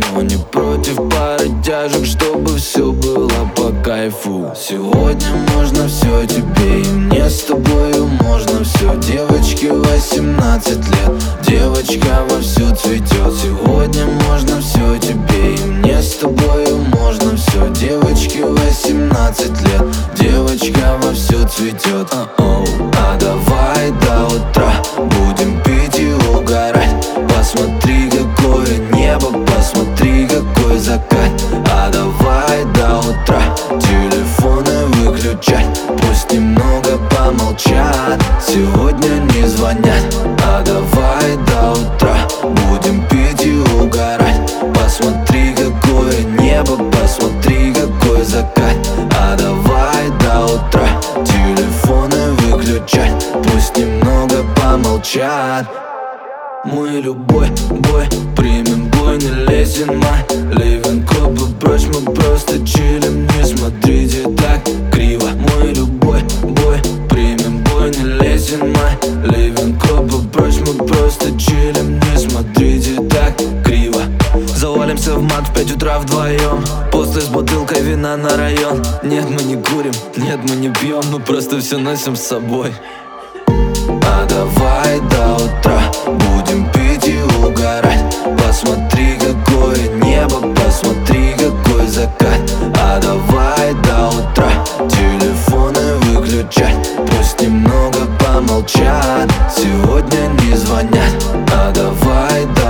но не против пары тяжек, чтобы все было по кайфу. Сегодня можно все тебе и мне, с тобою можно все. Девочке 18 лет, девочка вовсю цветет. Сегодня можно все тебе и мне, с тобою можно все. Девочке 18 лет, девочка вовсю цветет. А давай до утра будем пить и угорать. Посмотри, какое небо, посмотри, какой закат. А давай до утра телефоны выключать, пусть немного помолчат, сегодня не звонят. А давай до утра будем пить и угорать. Посмотри, какое небо, посмотри, какой закат. А давай до утра телефоны выключать, пусть немного помолчат. Мы любой бой примем, бой не лезем, май. Ливен копы прочь, мы просто чилим, не смотрите так криво. Мы любой бой примем, бой не лезем, май. Ливен копы прочь, мы просто чилим, не смотрите так криво. Завалимся в мат в 5 утра вдвоем, после с бутылкой вина на район. Нет, мы не курим, нет, мы не пьем, мы просто все носим с собой. А давай до утра будем пить и угорать. Посмотри, какое небо, посмотри, какой закат. А давай до утра телефоны выключать, пусть немного помолчат, сегодня не звонят. А давай до